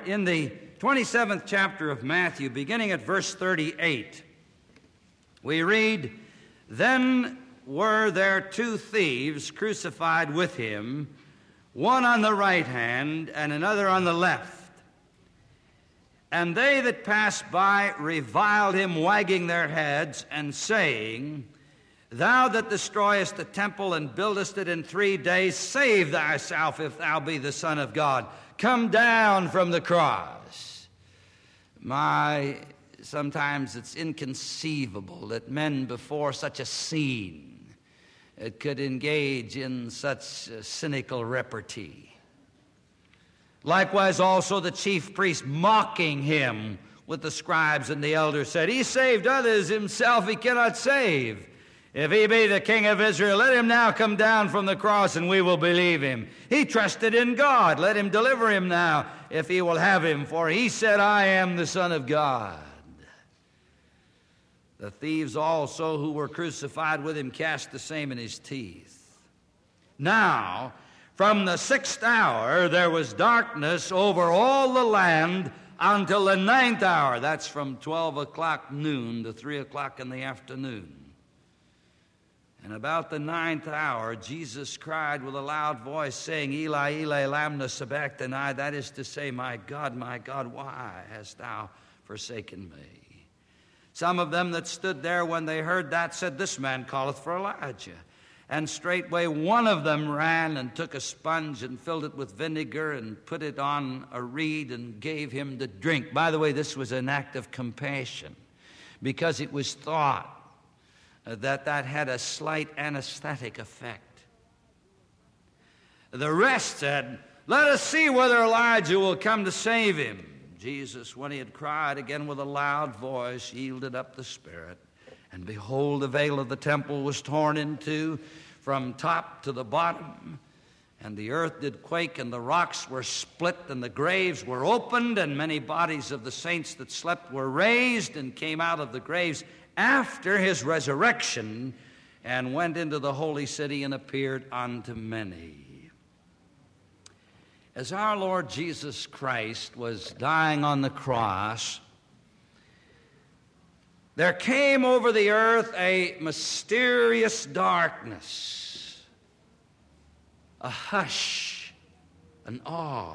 in the 27th chapter of Matthew, beginning at verse 38, we read, "Then were there two thieves crucified with him, one on the right hand and another on the left. And they that passed by reviled him, wagging their heads, and saying, Thou that destroyest the temple and buildest it in 3 days, save thyself if thou be the Son of God. Come down from the cross." Sometimes it's inconceivable that men before such a scene could engage in such cynical repartee. Likewise also the chief priests, mocking him with the scribes and the elders, said, "He saved others, himself he cannot save. If he be the King of Israel, let him now come down from the cross, and we will believe him. He trusted in God. Let him deliver him now, if he will have him. For he said, I am the Son of God." The thieves also who were crucified with him cast the same in his teeth. Now, from the 6th hour there was darkness over all the land until the 9th hour. That's from 12 o'clock noon to 3 o'clock in the afternoon. And about the 9th hour, Jesus cried with a loud voice, saying, "Eli, Eli, lama sabachthani," that is to say, my God, why hast thou forsaken me?" Some of them that stood there when they heard that said, "This man calleth for Elijah." And straightway one of them ran and took a sponge and filled it with vinegar and put it on a reed and gave him to drink. By the way, this was an act of compassion, because it was thought that had a slight anesthetic effect. The rest said, "Let us see whether Elijah will come to save him." Jesus, when he had cried again with a loud voice, yielded up the spirit. And behold, the veil of the temple was torn in two from top to the bottom. And the earth did quake, and the rocks were split, and the graves were opened, and many bodies of the saints that slept were raised and came out of the graves after his resurrection, and went into the holy city and appeared unto many. As our Lord Jesus Christ was dying on the cross, there came over the earth a mysterious darkness, a hush, an awe.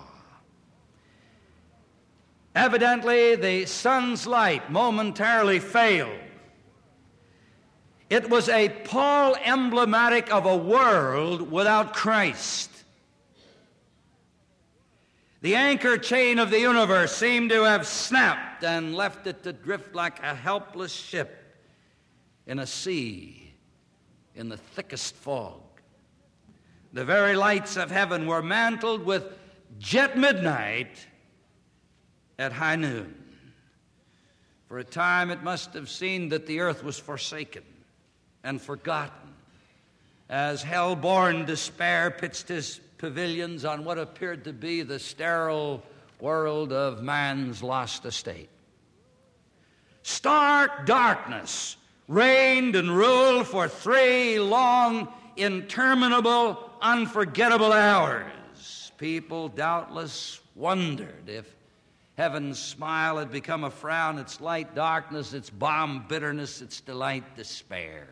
Evidently, the sun's light momentarily failed. It was a pall emblematic of a world without Christ. The anchor chain of the universe seemed to have snapped and left it to drift like a helpless ship in a sea in the thickest fog. The very lights of heaven were mantled with jet midnight at high noon. For a time it must have seemed that the earth was forsaken and forgotten, as hell-born despair pitched his pavilions on what appeared to be the sterile world of man's lost estate. Stark darkness reigned and ruled for 3 long, interminable, unforgettable hours. People doubtless wondered if heaven's smile had become a frown, its light darkness, its balm bitterness, its delight despair.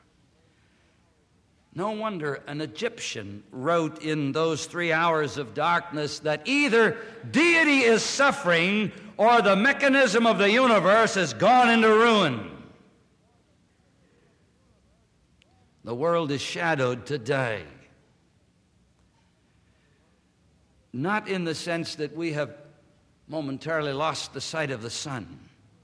No wonder an Egyptian wrote in those 3 hours of darkness that either deity is suffering or the mechanism of the universe has gone into ruin. The world is shadowed today. Not in the sense that we have momentarily lost the sight of the sun.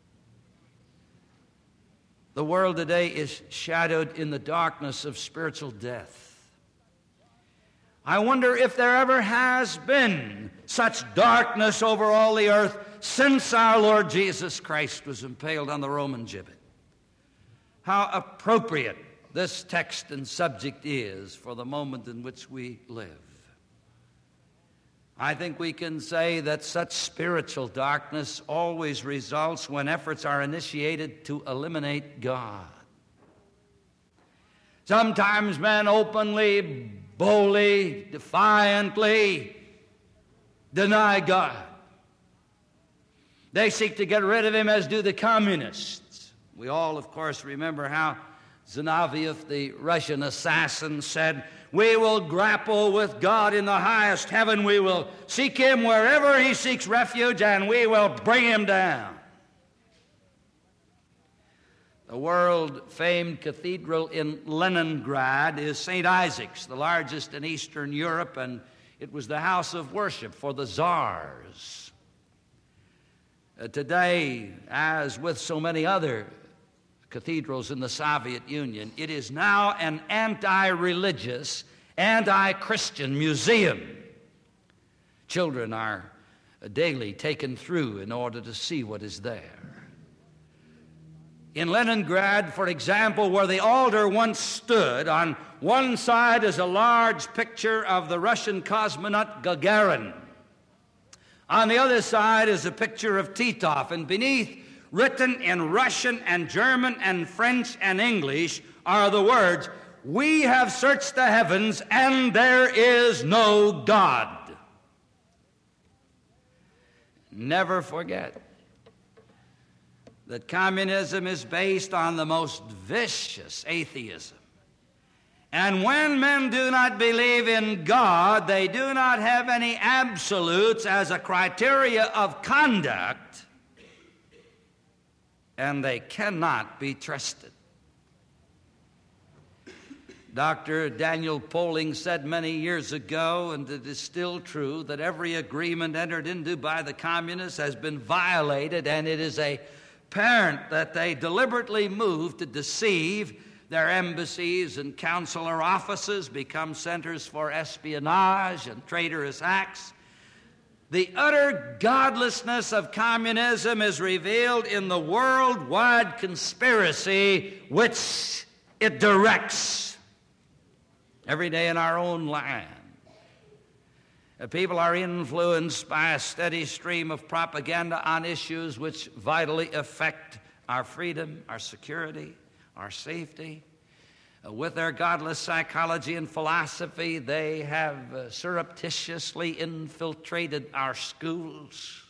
The world today is shadowed in the darkness of spiritual death. I wonder if there ever has been such darkness over all the earth since our Lord Jesus Christ was impaled on the Roman gibbet. How appropriate this text and subject is for the moment in which we live. I think we can say that such spiritual darkness always results when efforts are initiated to eliminate God. Sometimes men openly, boldly, defiantly deny God. They seek to get rid of him, as do the communists. We all, of course, remember how Zinoviev, the Russian assassin, said, "We will grapple with God in the highest heaven. We will seek him wherever he seeks refuge, and we will bring him down." The world-famed cathedral in Leningrad is St. Isaac's, the largest in Eastern Europe, and it was the house of worship for the czars. Today, as with so many other cathedrals in the Soviet Union, it is now an anti-religious, anti-Christian museum. Children are daily taken through in order to see what is there. In Leningrad, for example, where the altar once stood, on one side is a large picture of the Russian cosmonaut Gagarin. On the other side is a picture of Titov, and beneath, written in Russian and German and French and English, are the words, "We have searched the heavens, and there is no God." Never forget that communism is based on the most vicious atheism. And when men do not believe in God, they do not have any absolutes as a criteria of conduct, and they cannot be trusted. Dr. Daniel Poling said many years ago, and it is still true, that every agreement entered into by the communists has been violated, and it is apparent that they deliberately move to deceive. Their embassies and consular offices become centers for espionage and traitorous acts. The utter godlessness of communism is revealed in the worldwide conspiracy which it directs every day in our own land. People are influenced by a steady stream of propaganda on issues which vitally affect our freedom, our security, our safety. With their godless psychology and philosophy, they have surreptitiously infiltrated our schools,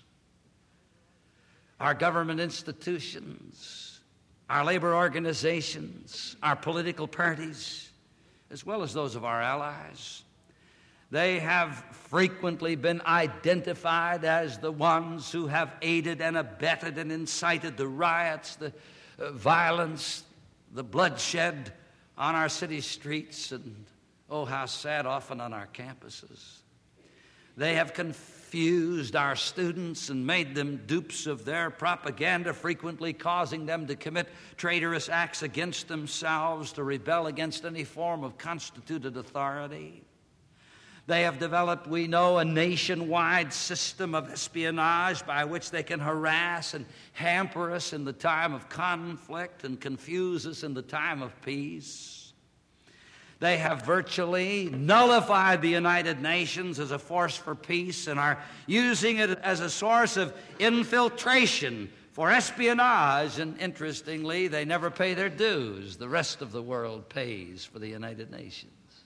our government institutions, our labor organizations, our political parties, as well as those of our allies. They have frequently been identified as the ones who have aided and abetted and incited the riots, the violence, the bloodshed on our city streets, and, oh, how sad, often on our campuses. They have confused our students and made them dupes of their propaganda, frequently causing them to commit traitorous acts against themselves, to rebel against any form of constituted authority. They have developed, we know, a nationwide system of espionage by which they can harass and hamper us in the time of conflict and confuse us in the time of peace. They have virtually nullified the United Nations as a force for peace and are using it as a source of infiltration for espionage. And interestingly, they never pay their dues. The rest of the world pays for the United Nations.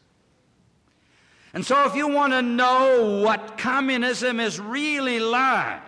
And so if you want to know what communism is really like,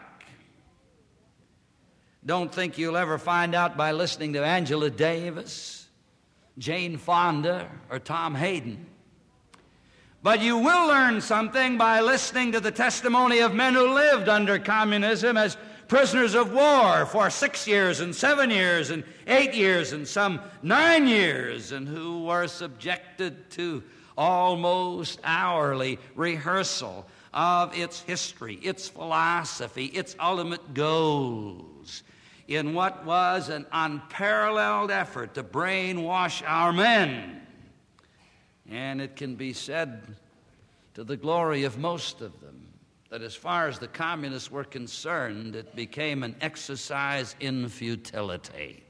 don't think you'll ever find out by listening to Angela Davis, Jane Fonda, or Tom Hayden. But you will learn something by listening to the testimony of men who lived under communism as prisoners of war for 6 years and 7 years and 8 years and some 9 years, and who were subjected to almost hourly rehearsal of its history, its philosophy, its ultimate goals, in what was an unparalleled effort to brainwash our men. And it can be said, to the glory of most of them, that as far as the communists were concerned, it became an exercise in futility.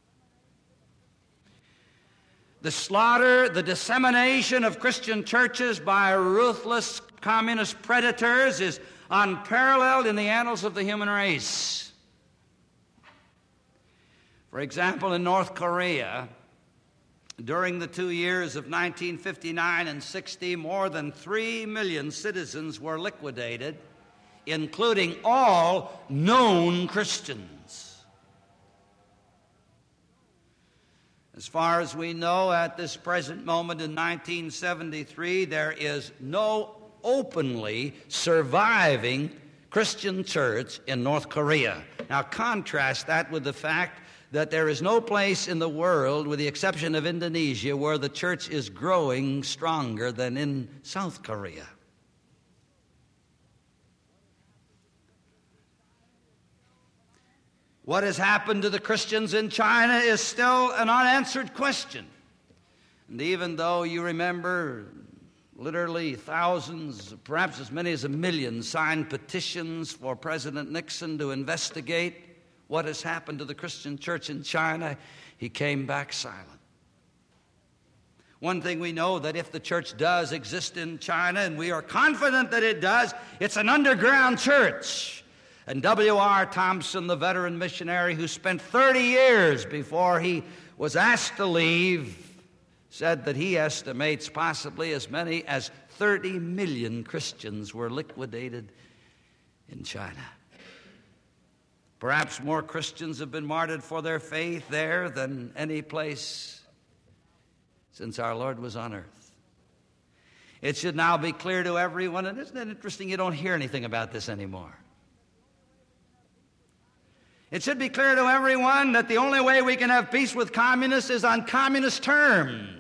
The slaughter, the dissemination of Christian churches by ruthless communist predators is unparalleled in the annals of the human race. For example, in North Korea, during the 2 years of 1959 and 60, more than 3 million citizens were liquidated including all known Christians. As far as we know, at this present moment in 1973, there is no openly surviving Christian church in North Korea. Now contrast that with the fact that there is no place in the world, with the exception of Indonesia, where the church is growing stronger than in South Korea. What has happened to the Christians in China is still an unanswered question. And even though you remember literally thousands, perhaps as many as 1 million, signed petitions for President Nixon to investigate what has happened to the Christian church in China, he came back silent. One thing we know, that if the church does exist in China, and we are confident that it does, it's an underground church. And W.R. Thompson, the veteran missionary who spent 30 years before he was asked to leave, said that he estimates possibly as many as 30 million Christians were liquidated in China. Perhaps more Christians have been martyred for their faith there than any place since our Lord was on earth. It should now be clear to everyone, and isn't it interesting you don't hear anything about this anymore? It should be clear to everyone that the only way we can have peace with communists is on communist terms.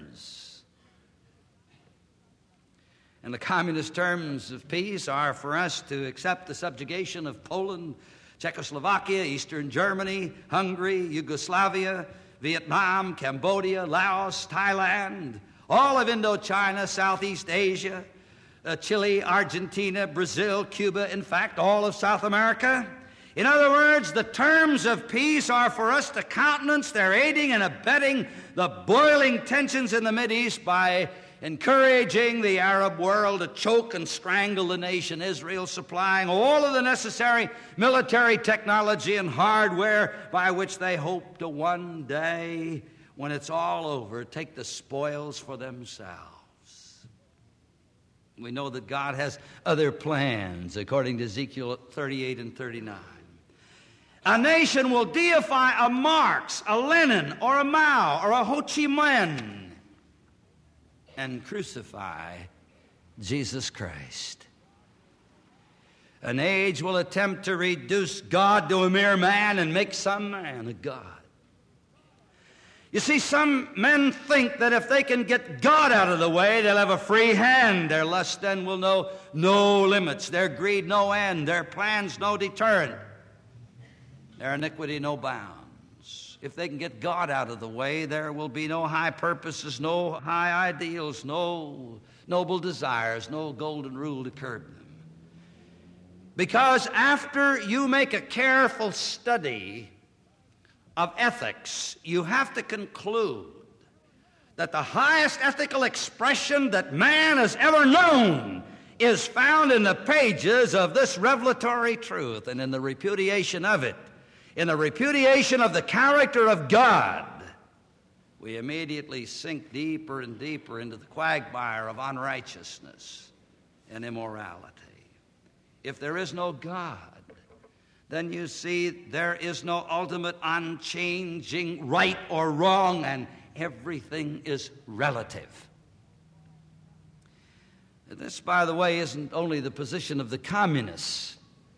And the communist terms of peace are for us to accept the subjugation of Poland, Czechoslovakia, Eastern Germany, Hungary, Yugoslavia, Vietnam, Cambodia, Laos, Thailand, all of Indochina, Southeast Asia, Chile, Argentina, Brazil, Cuba, in fact, all of South America. In other words, the terms of peace are for us to countenance their aiding and abetting the boiling tensions in the Mideast by encouraging the Arab world to choke and strangle the nation Israel, supplying all of the necessary military technology and hardware by which they hope to one day, when it's all over, take the spoils for themselves. We know that God has other plans, according to Ezekiel 38 and 39. A nation will deify a Marx, a Lenin, or a Mao, or a Ho Chi Minh, and crucify Jesus Christ. An age will attempt to reduce God to a mere man and make some man a God. You see, some men think that if they can get God out of the way, they'll have a free hand. Their lust then will know no limits, their greed no end, their plans no deterrent, their iniquity no bounds. If they can get God out of the way, there will be no high purposes, no high ideals, no noble desires, no golden rule to curb them. Because after you make a careful study of ethics, you have to conclude that the highest ethical expression that man has ever known is found in the pages of this revelatory truth and in the repudiation of it. In the repudiation of the character of God, we immediately sink deeper and deeper into the quagmire of unrighteousness and immorality. If there is no God, then you see there is no ultimate unchanging right or wrong, and everything is relative. This, by the way, isn't only the position of the communists.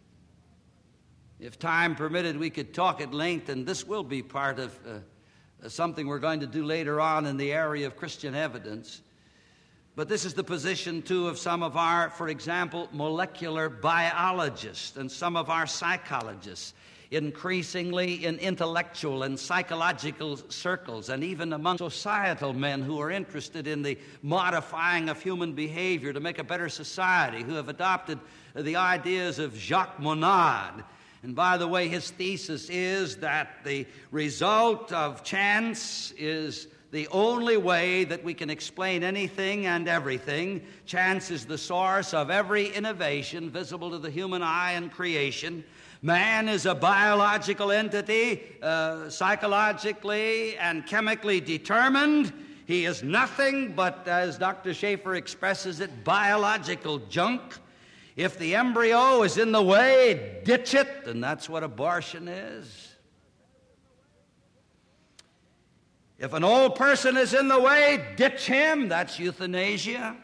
If time permitted, we could talk at length, and this will be part of something we're going to do later on in the area of Christian evidence. But this is the position, too, of some of our, for example, molecular biologists and some of our psychologists, increasingly in intellectual and psychological circles, and even among societal men who are interested in the modifying of human behavior to make a better society, who have adopted the ideas of Jacques Monod. And by the way, his thesis is that the result of chance is the only way that we can explain anything and everything. Chance is the source of every innovation visible to the human eye in creation. Man is a biological entity, psychologically and chemically determined. He is nothing but, as Dr. Schaeffer expresses it, biological junk. If the embryo is in the way, ditch it, and that's what abortion is. If an old person is in the way, ditch him, that's euthanasia.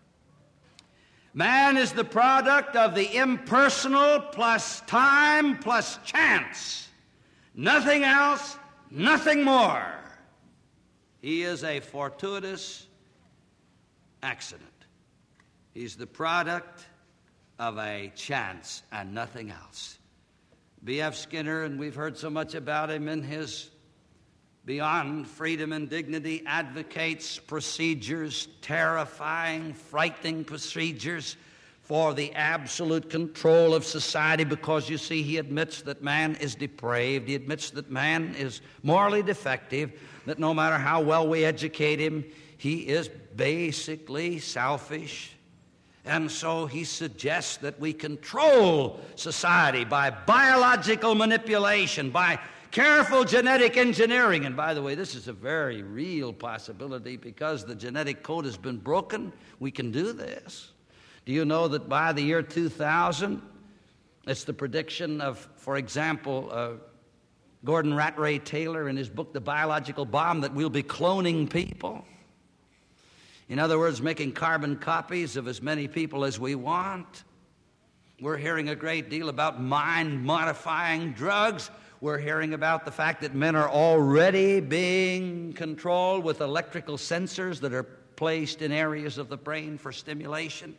Man is the product of the impersonal plus time plus chance. Nothing else, nothing more. He is a fortuitous accident. He's the product of a chance and nothing else. B.F. Skinner, and we've heard so much about him in his Beyond Freedom and Dignity, advocates procedures, terrifying, frightening procedures for the absolute control of society, because, you see, he admits that man is depraved. He admits that man is morally defective, that no matter how well we educate him, he is basically selfish. And so he suggests that we control society by biological manipulation, by careful genetic engineering. And by the way, this is a very real possibility because the genetic code has been broken. We can do this. Do you know that by the year 2000, it's the prediction of, for example, Gordon Rattray Taylor in his book, The Biological Bomb, that we'll be cloning people? In other words, making carbon copies of as many people as we want. We're hearing a great deal about mind-modifying drugs. We're hearing about the fact that men are already being controlled with electrical sensors that are placed in areas of the brain for stimulation.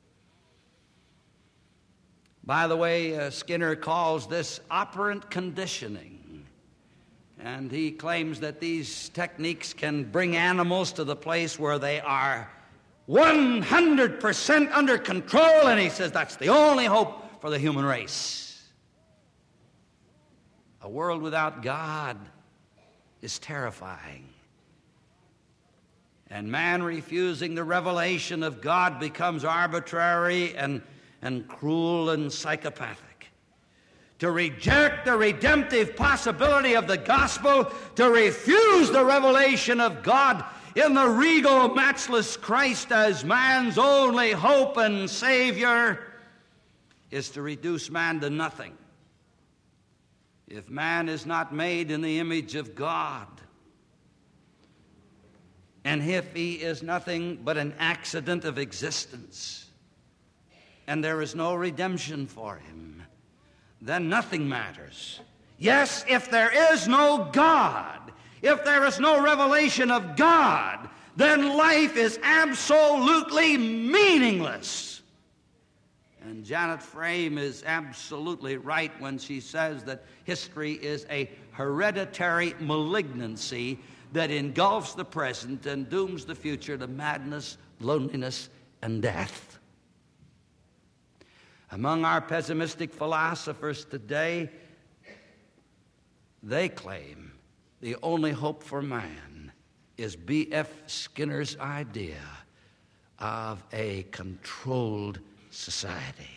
By the way, Skinner calls this operant conditioning. And he claims that these techniques can bring animals to the place where they are 100% under control, and he says that's the only hope for the human race. A world without God is terrifying. And man refusing the revelation of God becomes arbitrary and cruel and psychopathic. To reject the redemptive possibility of the gospel, to refuse the revelation of God in the regal, matchless Christ as man's only hope and Savior, is to reduce man to nothing. If man is not made in the image of God, and if he is nothing but an accident of existence, and there is no redemption for him, then nothing matters. Yes, if there is no God, if there is no revelation of God, then life is absolutely meaningless. And Janet Frame is absolutely right when she says that history is a hereditary malignancy that engulfs the present and dooms the future to madness, loneliness, and death. Among our pessimistic philosophers today, they claim the only hope for man is B.F. Skinner's idea of a controlled society.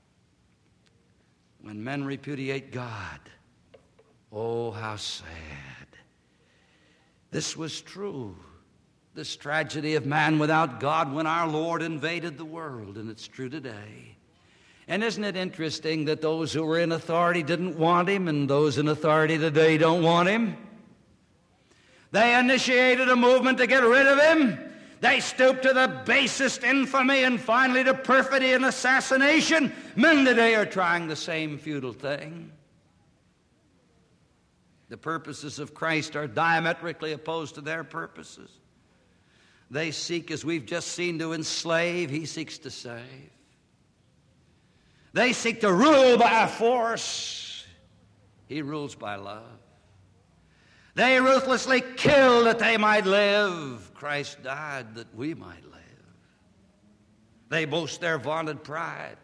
When men repudiate God, oh, how sad. This was true, this tragedy of man without God, when our Lord invaded the world, and it's true today. And isn't it interesting that those who were in authority didn't want him, and those in authority today don't want him? They initiated a movement to get rid of him. They stooped to the basest infamy and finally to perfidy and assassination. Men today are trying the same futile thing. The purposes of Christ are diametrically opposed to their purposes. They seek, as we've just seen, to enslave. He seeks to save. They seek to rule by force. He rules by love. They ruthlessly kill that they might live. Christ died that we might live. They boast their vaunted pride.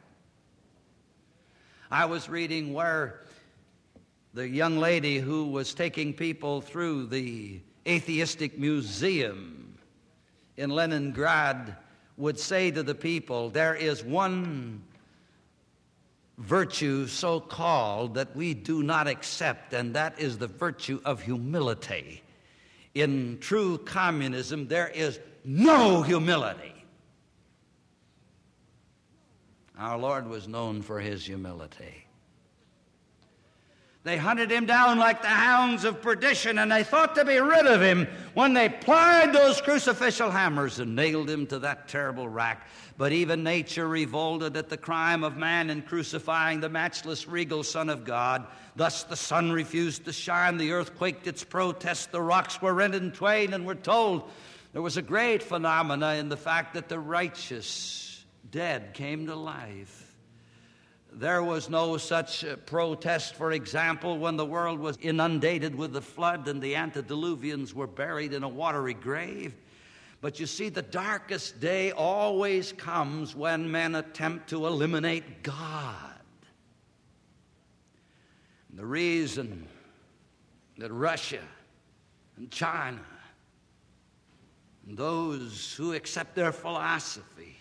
I was reading where the young lady who was taking people through the atheistic museum in Leningrad would say to the people, there is one virtue so called that we do not accept, and that is the virtue of humility. In true communism, there is no humility. Our Lord was known for his humility. They hunted him down like the hounds of perdition, and they thought to be rid of him when they plied those crucificial hammers and nailed him to that terrible rack. But even nature revolted at the crime of man in crucifying the matchless, regal Son of God. Thus the sun refused to shine, the earth quaked its protest, the rocks were rent in twain, and we're told there was a great phenomena in the fact that the righteous dead came to life. There was no such protest, for example, when the world was inundated with the flood and the antediluvians were buried in a watery grave. But you see, the darkest day always comes when men attempt to eliminate God. And the reason that Russia and China and those who accept their philosophy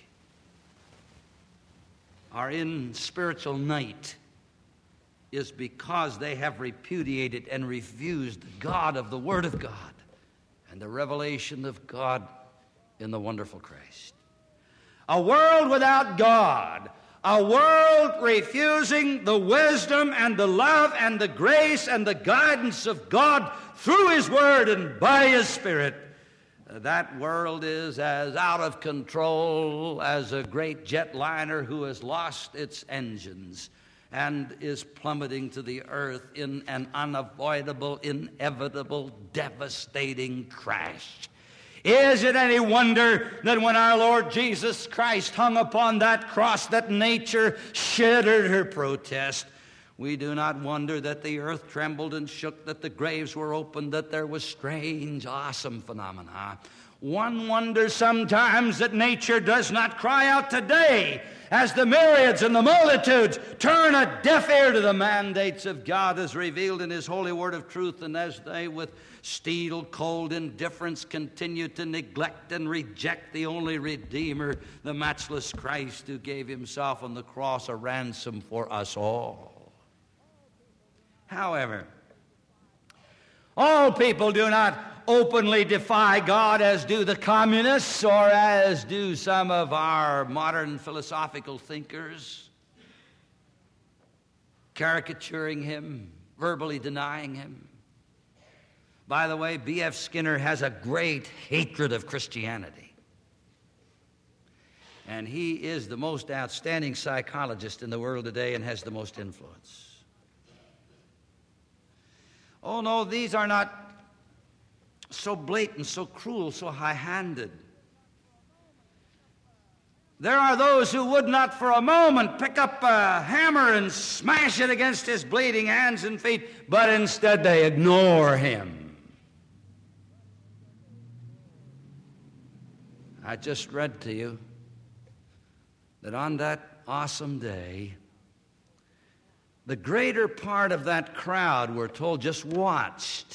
are in spiritual night is because they have repudiated and refused the God of the Word of God and the revelation of God in the wonderful Christ. A world without God, a world refusing the wisdom and the love and the grace and the guidance of God through His Word and by His Spirit. That world is as out of control as a great jetliner who has lost its engines and is plummeting to the earth in an unavoidable, inevitable, devastating crash. Is it any wonder that when our Lord Jesus Christ hung upon that cross that nature shuddered her protest? We do not wonder that the earth trembled and shook, that the graves were opened, that there was strange, awesome phenomena. One wonders sometimes that nature does not cry out today as the myriads and the multitudes turn a deaf ear to the mandates of God as revealed in His holy word of truth, and as they with steel cold indifference continue to neglect and reject the only Redeemer, the matchless Christ, who gave Himself on the cross a ransom for us all. However, all people do not openly defy God as do the communists or as do some of our modern philosophical thinkers, caricaturing Him, verbally denying Him. By the way, B.F. Skinner has a great hatred of Christianity. And he is the most outstanding psychologist in the world today and has the most influence. Oh, no, these are not so blatant, so cruel, so high-handed. There are those who would not for a moment pick up a hammer and smash it against his bleeding hands and feet, but instead they ignore him. I just read to you that on that awesome day, the greater part of that crowd, we're told, just watched.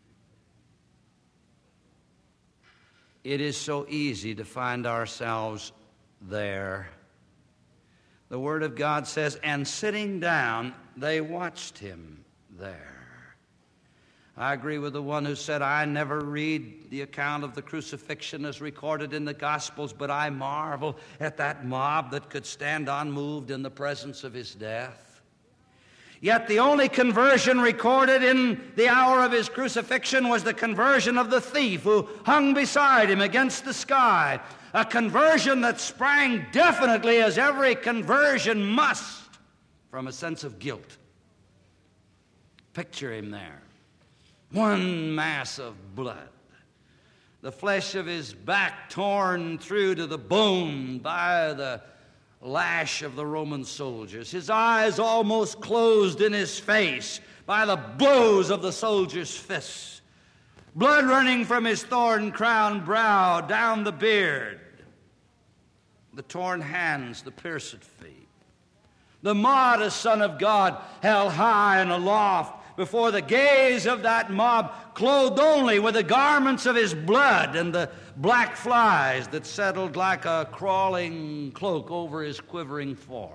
It is so easy to find ourselves there. The Word of God says, and sitting down, they watched Him there. I agree with the one who said, I never read the account of the crucifixion as recorded in the Gospels, but I marvel at that mob that could stand unmoved in the presence of His death. Yet the only conversion recorded in the hour of His crucifixion was the conversion of the thief who hung beside Him against the sky, a conversion that sprang definitely, as every conversion must, from a sense of guilt. Picture Him there, one mass of blood, the flesh of His back torn through to the bone by the lash of the Roman soldiers, His eyes almost closed in His face by the blows of the soldiers' fists, blood running from His thorn-crowned brow down the beard, the torn hands, the pierced feet. The modest Son of God held high and aloft before the gaze of that mob, clothed only with the garments of His blood and the black flies that settled like a crawling cloak over His quivering form.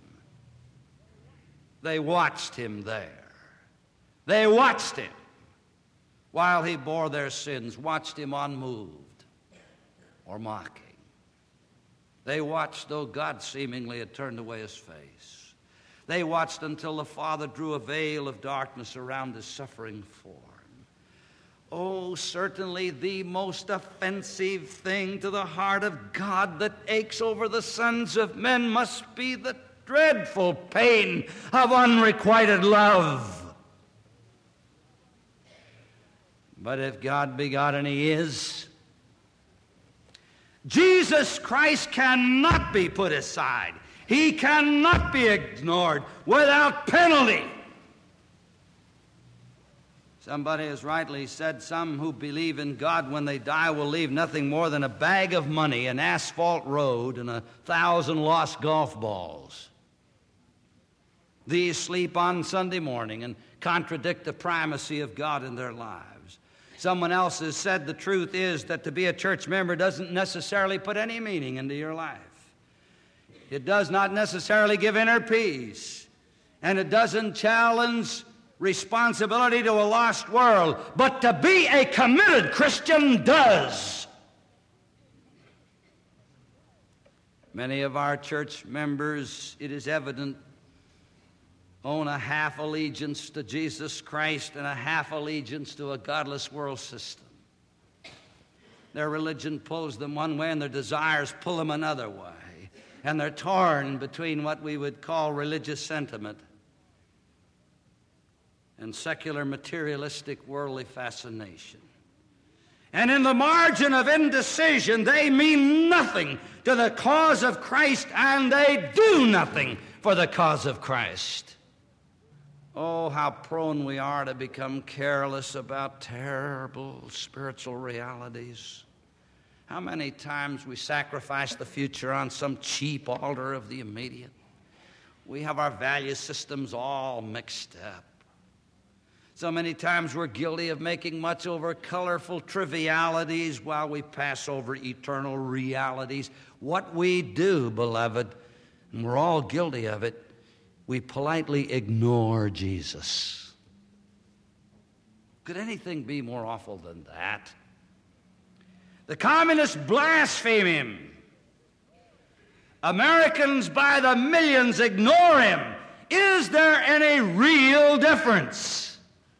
They watched Him there. They watched Him while He bore their sins, watched Him unmoved or mocking. They watched, though God seemingly had turned away his face. They watched until the Father drew a veil of darkness around his suffering form. Oh, certainly the most offensive thing to the heart of God that aches over the sons of men must be the dreadful pain of unrequited love. But if God be God, and he is, Jesus Christ cannot be put aside. He cannot be ignored without penalty. Somebody has rightly said, some who believe in God when they die will leave nothing more than a bag of money, an asphalt road, and 1,000 lost golf balls. These sleep on Sunday morning and contradict the primacy of God in their lives. Someone else has said the truth is that to be a church member doesn't necessarily put any meaning into your life. It does not necessarily give inner peace, and it doesn't challenge responsibility to a lost world, but to be a committed Christian does. Many of our church members, it is evident, own a half allegiance to Jesus Christ and a half allegiance to a godless world system. Their religion pulls them one way and their desires pull them another way. And they're torn between what we would call religious sentiment and secular materialistic worldly fascination. And in the margin of indecision, they mean nothing to the cause of Christ, and they do nothing for the cause of Christ. Oh, how prone we are to become careless about terrible spiritual realities. How many times we sacrifice the future on some cheap altar of the immediate. We have our value systems all mixed up. So many times we're guilty of making much over colorful trivialities while we pass over eternal realities. What we do, beloved, and we're all guilty of it, we politely ignore Jesus. Could anything be more awful than that? The communists blaspheme him. Americans by the millions ignore him. Is there any real difference?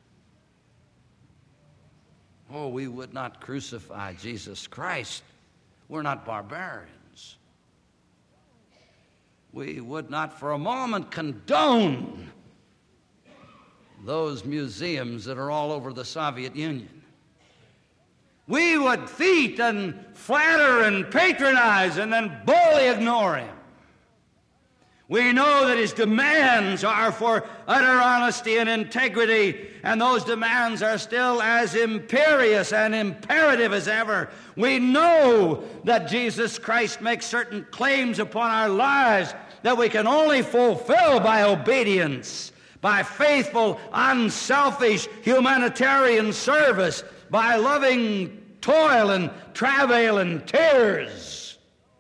Oh, we would not crucify Jesus Christ. We're not barbarians. We would not for a moment condone those museums that are all over the Soviet Union. We would feed and flatter and patronize and then boldly ignore him. We know that his demands are for utter honesty and integrity, and those demands are still as imperious and imperative as ever. We know that Jesus Christ makes certain claims upon our lives that we can only fulfill by obedience, by faithful, unselfish humanitarian service, by loving toil and travail and tears.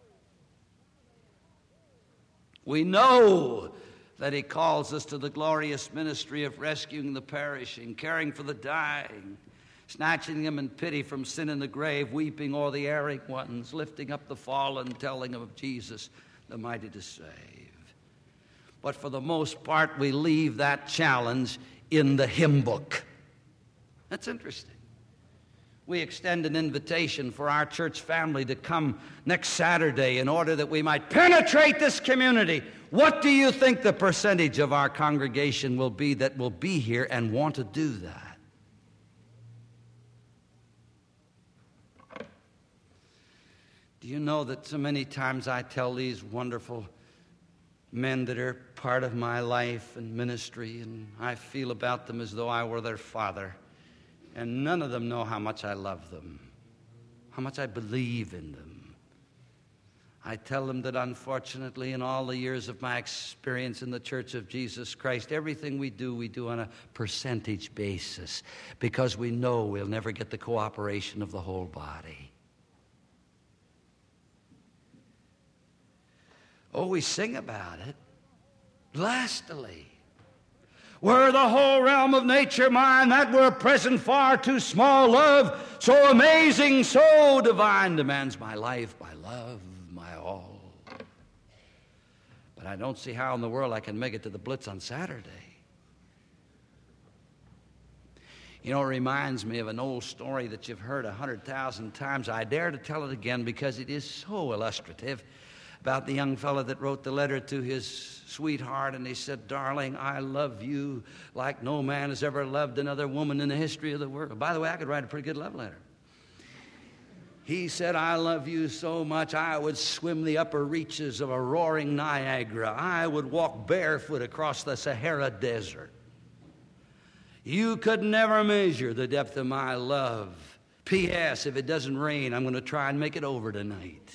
We know that he calls us to the glorious ministry of rescuing the perishing, caring for the dying, snatching them in pity from sin and the grave, weeping o'er the erring ones, lifting up the fallen, telling them of Jesus, the mighty to save. But for the most part, we leave that challenge in the hymn book. That's interesting. We extend an invitation for our church family to come next Saturday in order that we might penetrate this community. What do you think the percentage of our congregation will be that will be here and want to do that? Do you know that so many times I tell these wonderful men that are part of my life and ministry, and I feel about them as though I were their father. And none of them know how much I love them, how much I believe in them. I tell them that unfortunately in all the years of my experience in the Church of Jesus Christ, everything we do on a percentage basis because we know we'll never get the cooperation of the whole body. Oh, we sing about it lustily. Were the whole realm of nature mine, that were present far too small. Love so amazing, so divine, demands my life, my love, my all. I don't see how in the world I can make it to the Blitz on Saturday. You know, it reminds me of an old story that you've heard 100,000 times. I dare to tell it again because it is so illustrative, about the young fellow that wrote the letter to his sweetheart, and he said, "Darling, I love you like no man has ever loved another woman in the history of the world." By the way, I could write a pretty good love letter. He said, "I love you so much, I would swim the upper reaches of a roaring Niagara. I would walk barefoot across the Sahara Desert. You could never measure the depth of my love. P.S. If it doesn't rain, I'm going to try and make it over tonight."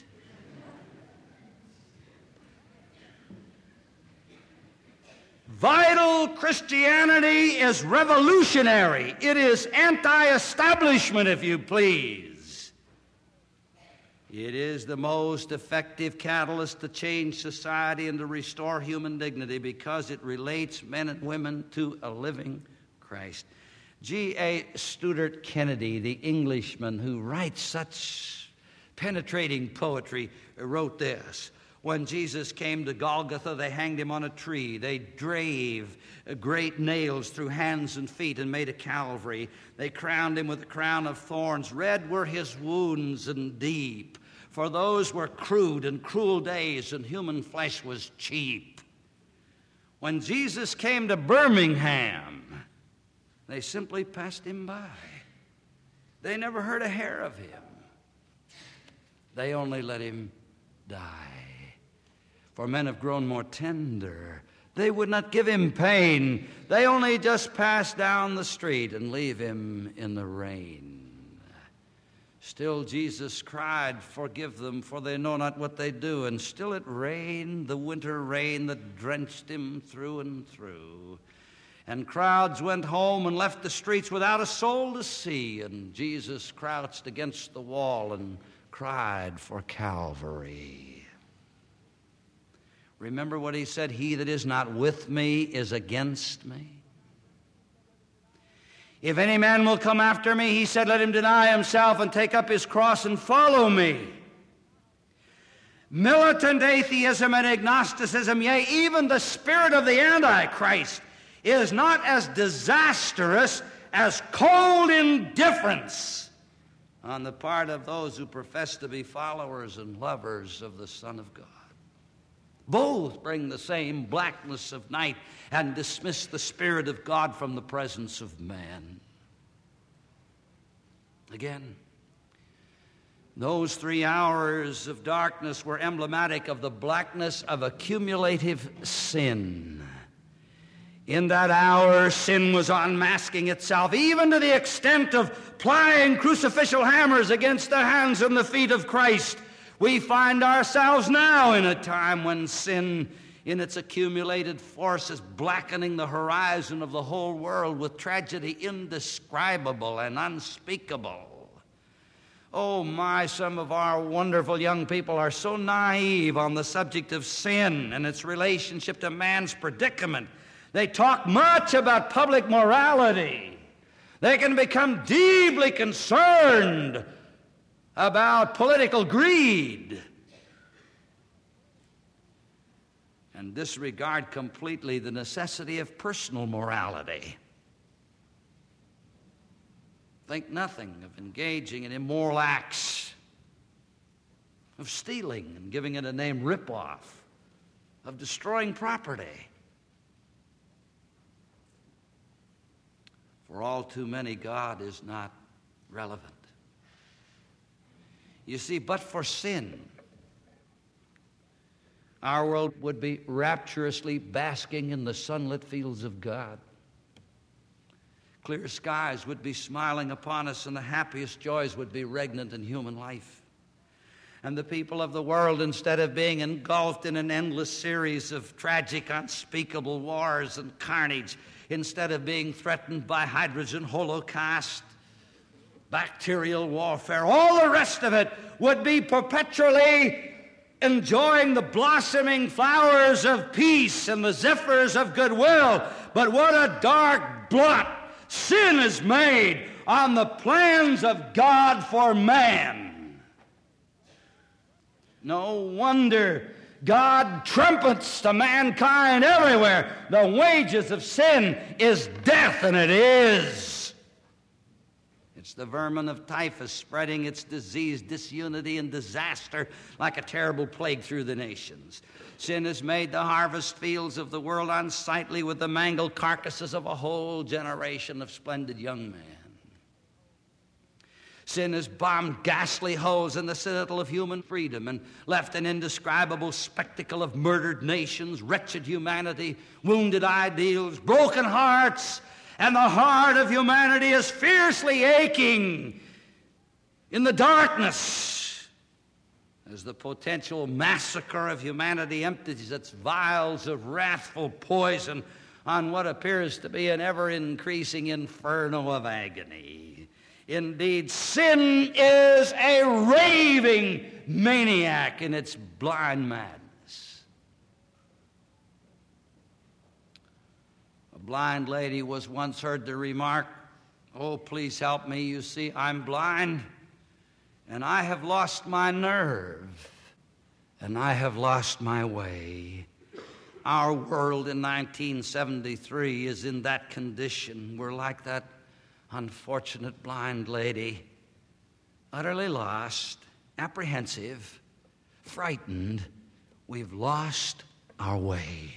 Vital Christianity is revolutionary. It is anti-establishment, if you please. It is the most effective catalyst to change society and to restore human dignity because it relates men and women to a living Christ. G.A. Stuart Kennedy, the Englishman who writes such penetrating poetry, wrote this: "When Jesus came to Golgotha, they hanged him on a tree. They drave great nails through hands and feet and made a Calvary. They crowned him with a crown of thorns. Red were his wounds and deep, for those were crude and cruel days, and human flesh was cheap. When Jesus came to Birmingham, they simply passed him by. They never heard a hair of him. They only let him die. For men have grown more tender. They would not give him pain. They only just pass down the street and leave him in the rain. Still Jesus cried, 'Forgive them, for they know not what they do.' And still it rained, the winter rain that drenched him through and through. And crowds went home and left the streets without a soul to see. And Jesus crouched against the wall and cried for Calvary." Remember what he said, "He that is not with me is against me. If any man will come after me," he said, "let him deny himself and take up his cross and follow me." Militant atheism and agnosticism, yea, even the spirit of the Antichrist, is not as disastrous as cold indifference on the part of those who profess to be followers and lovers of the Son of God. Both bring the same blackness of night and dismiss the Spirit of God from the presence of man. Again, those 3 hours of darkness were emblematic of the blackness of accumulative sin. In that hour, sin was unmasking itself, even to the extent of plying crucificial hammers against the hands and the feet of Christ. We find ourselves now in a time when sin, in its accumulated force, is blackening the horizon of the whole world with tragedy indescribable and unspeakable. Oh my, some of our wonderful young people are so naive on the subject of sin and its relationship to man's predicament. They talk much about public morality. They can become deeply concerned about political greed and disregard completely the necessity of personal morality. Think nothing of engaging in immoral acts, of stealing and giving it a name rip-off, of destroying property. For all too many, God is not relevant. You see, but for sin, our world would be rapturously basking in the sunlit fields of God. Clear skies would be smiling upon us, and the happiest joys would be regnant in human life. And the people of the world, instead of being engulfed in an endless series of tragic, unspeakable wars and carnage, instead of being threatened by hydrogen holocaust, bacterial warfare, all the rest of it would be perpetually enjoying the blossoming flowers of peace and the zephyrs of goodwill. But what a dark blot sin has made on the plans of God for man. No wonder God trumpets to mankind everywhere. The wages of sin is death, and it is. It's the vermin of typhus spreading its disease, disunity, and disaster like a terrible plague through the nations. Sin has made the harvest fields of the world unsightly with the mangled carcasses of a whole generation of splendid young men. Sin has bombed ghastly holes in the citadel of human freedom and left an indescribable spectacle of murdered nations, wretched humanity, wounded ideals, broken hearts, and the heart of humanity is fiercely aching in the darkness as the potential massacre of humanity empties its vials of wrathful poison on what appears to be an ever-increasing inferno of agony. Indeed, sin is a raving maniac in its blind madness. A blind lady was once heard to remark, "Oh, please help me. You see, I'm blind, and I have lost my nerve, and I have lost my way." Our world in 1973 is in that condition. We're like that unfortunate blind lady, utterly lost, apprehensive, frightened. We've lost our way.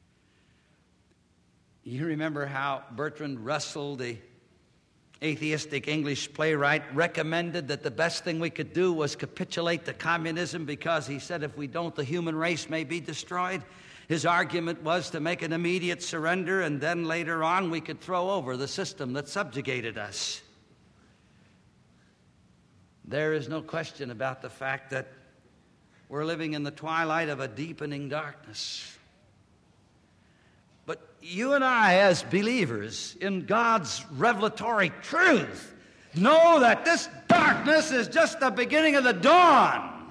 You remember how Bertrand Russell, the atheistic English playwright, recommended that the best thing we could do was capitulate to communism because he said if we don't, the human race may be destroyed? His argument was to make an immediate surrender, and then later on we could throw over the system that subjugated us. There is no question about the fact that we're living in the twilight of a deepening darkness. But you and I, as believers in God's revelatory truth, know that this darkness is just the beginning of the dawn.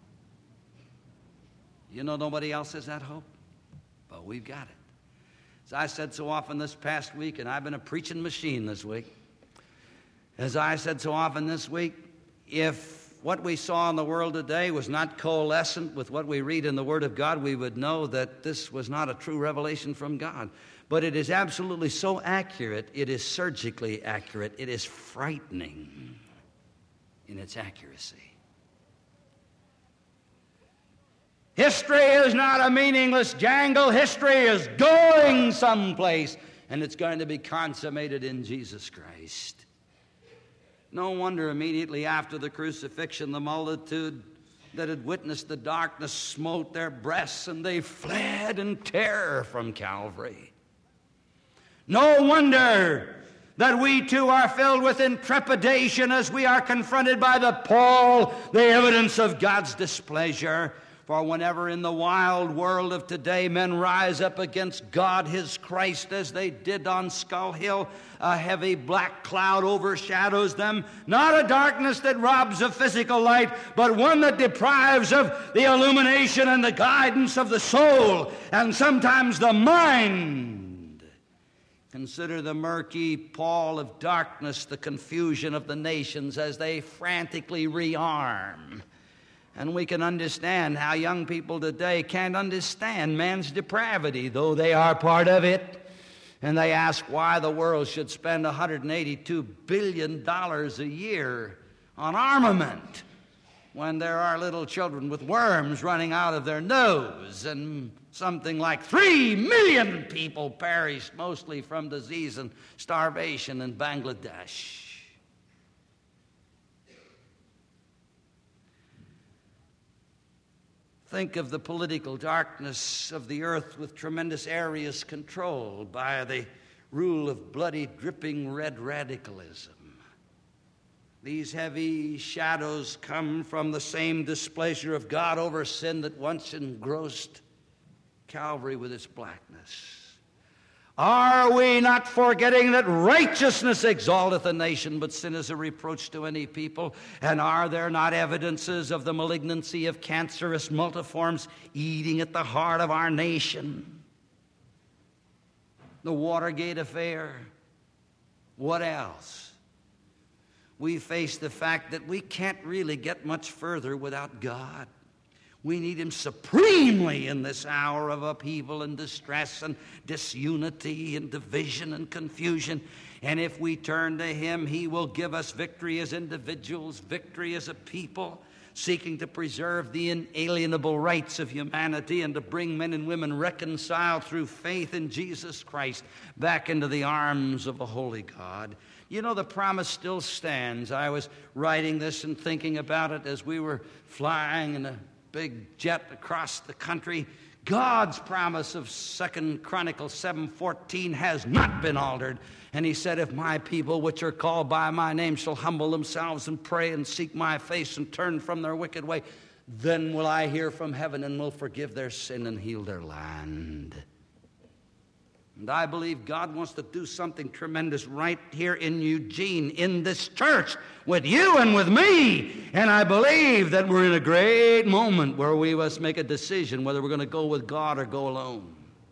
You know, nobody else has that hope. But we've got it. As I said so often this past week, and I've been a preaching machine this week, as I said so often this week, if what we saw in the world today was not coalescent with what we read in the Word of God, we would know that this was not a true revelation from God. But it is absolutely so accurate, it is surgically accurate, it is frightening in its accuracy. History is not a meaningless jangle. History is going someplace, and it's going to be consummated in Jesus Christ. No wonder immediately after the crucifixion, the multitude that had witnessed the darkness smote their breasts, and they fled in terror from Calvary. No wonder that we too are filled with intrepidation as we are confronted by the pall, the evidence of God's displeasure. For whenever in the wild world of today men rise up against God, His Christ, as they did on Skull Hill, a heavy black cloud overshadows them. Not a darkness that robs of physical light, but one that deprives of the illumination and the guidance of the soul and sometimes the mind. Consider the murky pall of darkness, the confusion of the nations as they frantically rearm. And we can understand how young people today can't understand man's depravity, though they are part of it. And they ask why the world should spend $182 billion a year on armament when there are little children with worms running out of their nose, and something like 3 million people perished, mostly from disease and starvation in Bangladesh. Think of the political darkness of the earth with tremendous areas controlled by the rule of bloody, dripping red radicalism. These heavy shadows come from the same displeasure of God over sin that once engrossed Calvary with its blackness. Are we not forgetting that righteousness exalteth a nation, but sin is a reproach to any people? And are there not evidences of the malignancy of cancerous multiforms eating at the heart of our nation? The Watergate affair. What else? We face the fact that we can't really get much further without God. We need him supremely in this hour of upheaval and distress and disunity and division and confusion. And if we turn to him, he will give us victory as individuals, victory as a people, seeking to preserve the inalienable rights of humanity and to bring men and women reconciled through faith in Jesus Christ back into the arms of a holy God. You know, the promise still stands. I was writing this and thinking about it as we were flying in a big jet across the country. God's promise of 2 Chronicles 7:14 has not been altered. And he said, if my people which are called by my name shall humble themselves and pray and seek my face and turn from their wicked way, then will I hear from heaven and will forgive their sin and heal their land. And I believe God wants to do something tremendous right here in Eugene, in this church, with you and with me. And I believe that we're in a great moment where we must make a decision whether we're going to go with God or go alone.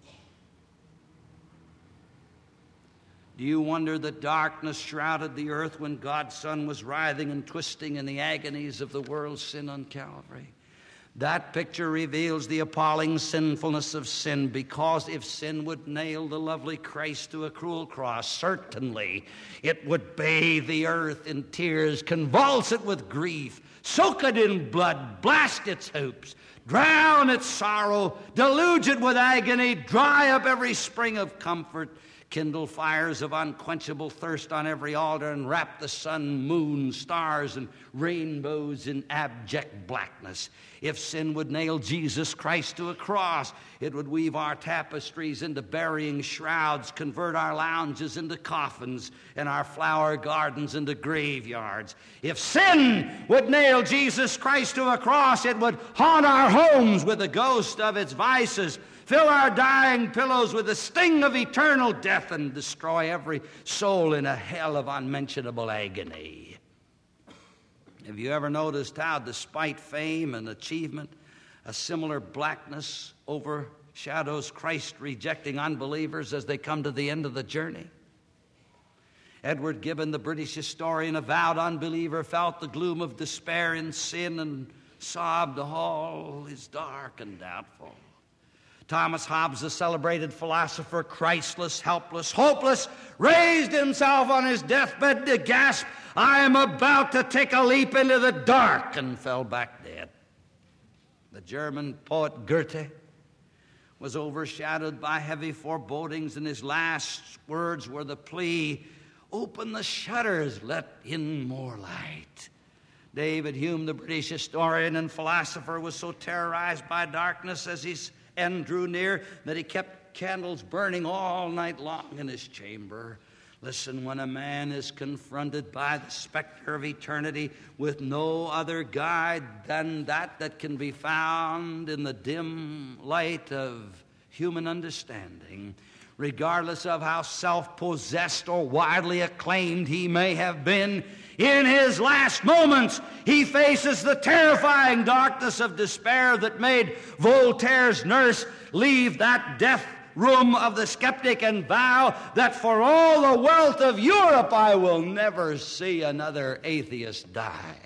Do you wonder that darkness shrouded the earth when God's Son was writhing and twisting in the agonies of the world's sin on Calvary? That picture reveals the appalling sinfulness of sin, because if sin would nail the lovely Christ to a cruel cross, certainly it would bathe the earth in tears, convulse it with grief, soak it in blood, blast its hopes, drown its sorrow, deluge it with agony, dry up every spring of comfort, kindle fires of unquenchable thirst on every altar, and wrap the sun, moon, stars, and rainbows in abject blackness. If sin would nail Jesus Christ to a cross, it would weave our tapestries into burying shrouds, convert our lounges into coffins, and our flower gardens into graveyards. If sin would nail Jesus Christ to a cross, it would haunt our homes with the ghost of its vices, fill our dying pillows with the sting of eternal death, and destroy every soul in a hell of unmentionable agony. Have you ever noticed how, despite fame and achievement, a similar blackness overshadows Christ rejecting unbelievers as they come to the end of the journey? Edward Gibbon, the British historian, a vowed unbeliever, felt the gloom of despair in sin and sobbed, all is dark and doubtful. Thomas Hobbes, the celebrated philosopher, Christless, helpless, hopeless, raised himself on his deathbed to gasp, I am about to take a leap into the dark, and fell back dead. The German poet Goethe was overshadowed by heavy forebodings, and his last words were the plea, open the shutters, let in more light. David Hume, the British historian and philosopher, was so terrorized by darkness as his end drew near that he kept candles burning all night long in his chamber. Listen, when a man is confronted by the specter of eternity with no other guide than that can be found in the dim light of human understanding, regardless of how self-possessed or widely acclaimed he may have been, in his last moments, he faces the terrifying darkness of despair that made Voltaire's nurse leave that death room of the skeptic and vow that for all the wealth of Europe I will never see another atheist die.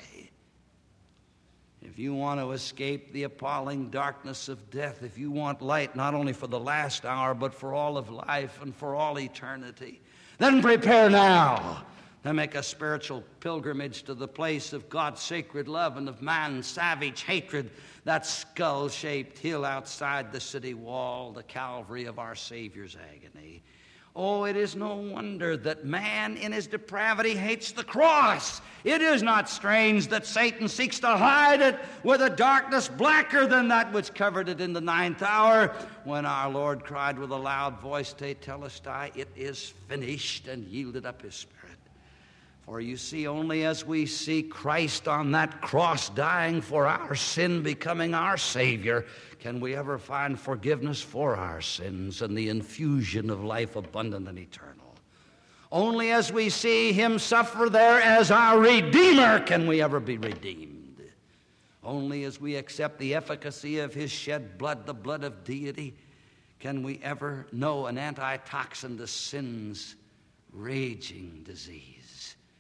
If you want to escape the appalling darkness of death, if you want light not only for the last hour but for all of life and for all eternity, then prepare now to make a spiritual pilgrimage to the place of God's sacred love and of man's savage hatred, that skull-shaped hill outside the city wall, the Calvary of our Savior's agony. Oh, it is no wonder that man in his depravity hates the cross. It is not strange that Satan seeks to hide it with a darkness blacker than that which covered it in the ninth hour, when our Lord cried with a loud voice, Tetelestai, it is finished, and yielded up his spirit. For you see, only as we see Christ on that cross dying for our sin, becoming our Savior, can we ever find forgiveness for our sins and the infusion of life abundant and eternal. Only as we see him suffer there as our Redeemer can we ever be redeemed. Only as we accept the efficacy of his shed blood, the blood of deity, can we ever know an antitoxin to sin's raging disease.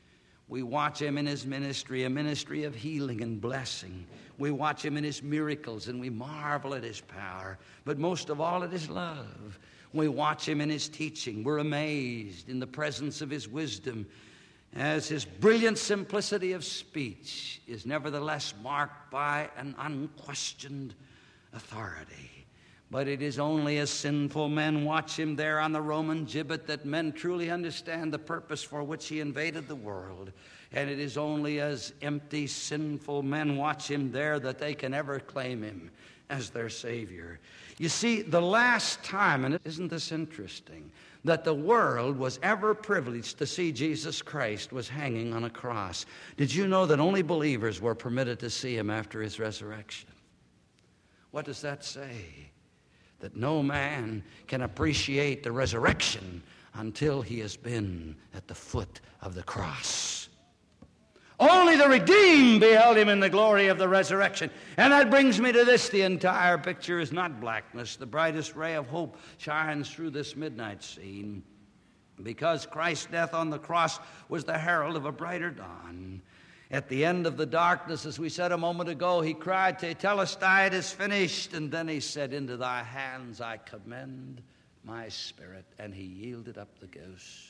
We watch him in his ministry, a ministry of healing and blessing. We watch him in his miracles, and we marvel at his power. But most of all, at his love. We watch him in his teaching. We're amazed in the presence of his wisdom, as his brilliant simplicity of speech is nevertheless marked by an unquestioned authority. But it is only as sinful men watch him there on the Roman gibbet that men truly understand the purpose for which he invaded the world. And it is only as empty, sinful men watch him there that they can ever claim him as their Savior. You see, the last time, and isn't this interesting, that the world was ever privileged to see Jesus Christ was hanging on a cross. Did you know that only believers were permitted to see him after his resurrection? What does that say? That no man can appreciate the resurrection until he has been at the foot of the cross. Only the redeemed beheld him in the glory of the resurrection. And that brings me to this: the entire picture is not blackness. The brightest ray of hope shines through this midnight scene, because Christ's death on the cross was the herald of a brighter dawn. At the end of the darkness, as we said a moment ago, he cried, "Tetelestai, it is finished." And then he said, "Into thy hands I commend my spirit." And he yielded up the ghost.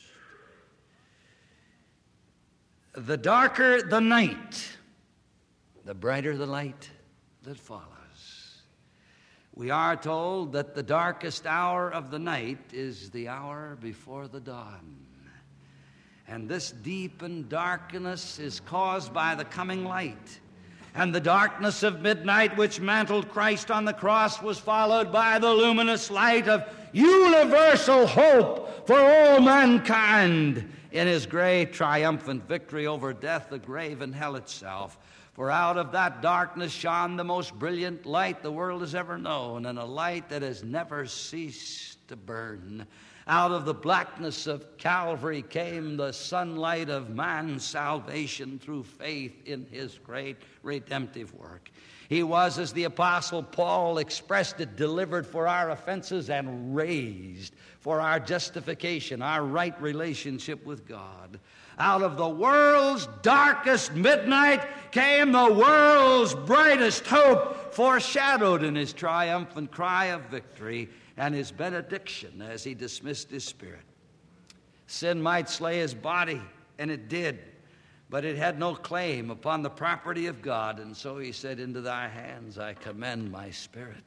The darker the night, the brighter the light that follows. We are told that the darkest hour of the night is the hour before the dawn. And this deepened darkness is caused by the coming light. And the darkness of midnight which mantled Christ on the cross was followed by the luminous light of universal hope for all mankind in his great triumphant victory over death, the grave, and hell itself. For out of that darkness shone the most brilliant light the world has ever known, and a light that has never ceased to burn. Out of the blackness of Calvary came the sunlight of man's salvation through faith in his great redemptive work. He was, as the Apostle Paul expressed it, delivered for our offenses and raised for our justification, our right relationship with God. Out of the world's darkest midnight came the world's brightest hope, foreshadowed in his triumphant cry of victory and his benediction as he dismissed his spirit. Sin might slay his body, and it did, but it had no claim upon the property of God, and so he said, "Into thy hands I commend my spirit."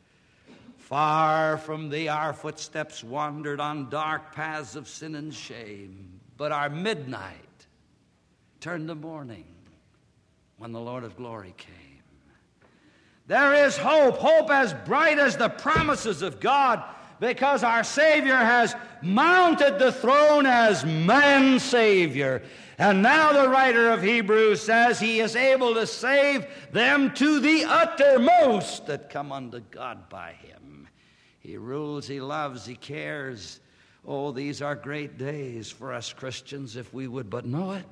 Far from thee our footsteps wandered on dark paths of sin and shame, but our midnight turned to morning when the Lord of glory came. There is hope, hope as bright as the promises of God, because our Savior has mounted the throne as man's Savior. And now the writer of Hebrews says he is able to save them to the uttermost that come unto God by him. He rules, he loves, he cares. Oh, these are great days for us Christians if we would but know it.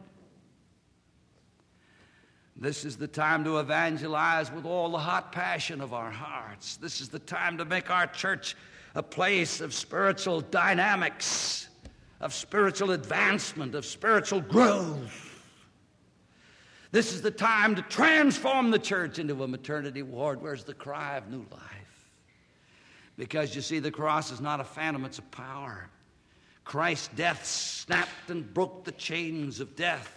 This is the time to evangelize with all the hot passion of our hearts. This is the time to make our church a place of spiritual dynamics, of spiritual advancement, of spiritual growth. This is the time to transform the church into a maternity ward where's the cry of new life. Because you see, the cross is not a phantom, it's a power. Christ's death snapped and broke the chains of death.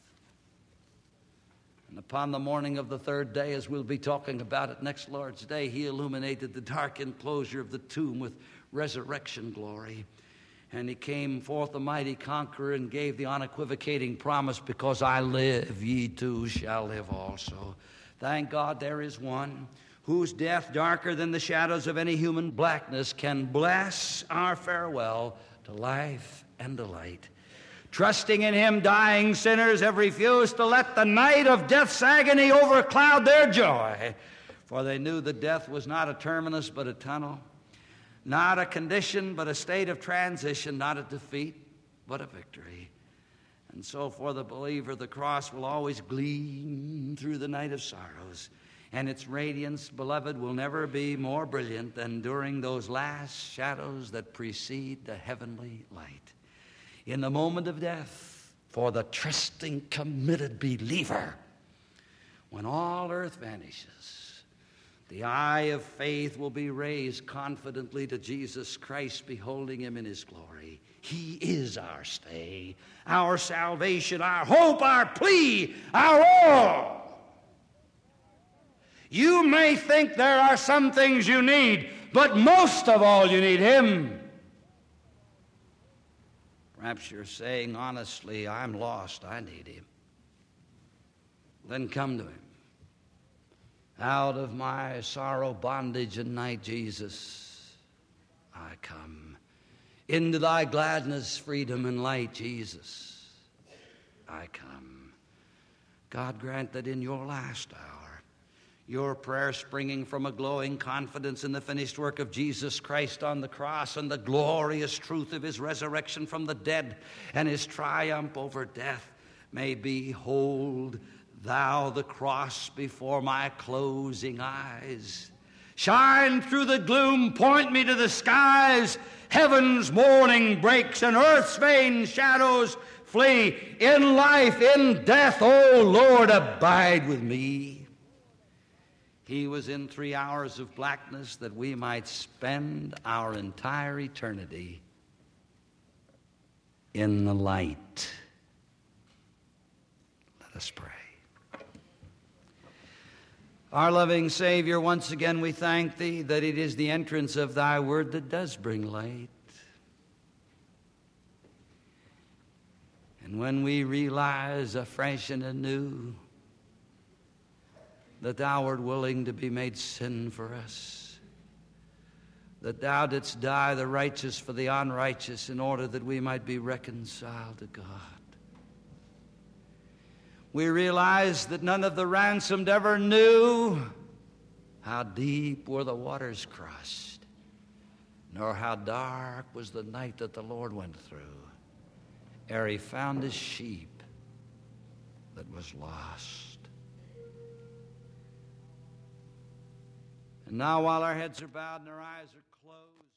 And upon the morning of the third day, as we'll be talking about it next Lord's Day, he illuminated the dark enclosure of the tomb with resurrection glory. And he came forth a mighty conqueror and gave the unequivocating promise, "Because I live, ye too shall live also." Thank God there is one whose death, darker than the shadows of any human blackness, can bless our farewell to life and delight. Trusting in him, dying sinners have refused to let the night of death's agony overcloud their joy, for they knew that death was not a terminus but a tunnel, not a condition but a state of transition, not a defeat but a victory. And so for the believer, the cross will always gleam through the night of sorrows, and its radiance, beloved, will never be more brilliant than during those last shadows that precede the heavenly light. In the moment of death, for the trusting, committed believer. When all earth vanishes, the eye of faith will be raised confidently to Jesus Christ, beholding him in his glory. He is our stay, our salvation, our hope, our plea, our all. You may think there are some things you need, but most of all you need him. Perhaps you're saying honestly, I'm lost, I need him. Then come to him. Out of my sorrow, bondage, and night, Jesus, I come. Into thy gladness, freedom, and light, Jesus, I come. God grant that in your last hour, your prayer springing from a glowing confidence in the finished work of Jesus Christ on the cross and the glorious truth of his resurrection from the dead and his triumph over death may behold thou the cross before my closing eyes. Shine through the gloom, point me to the skies. Heaven's morning breaks and earth's vain shadows flee. In life, in death, O Lord, abide with me. He was in 3 hours of blackness that we might spend our entire eternity in the light. Let us pray. Our loving Savior, once again we thank thee that it is the entrance of thy word that does bring light. And when we realize afresh and anew that thou art willing to be made sin for us, that thou didst die the righteous for the unrighteous in order that we might be reconciled to God, we realize that none of the ransomed ever knew how deep were the waters crossed, nor how dark was the night that the Lord went through ere he found his sheep that was lost. And now, while our heads are bowed and our eyes are closed,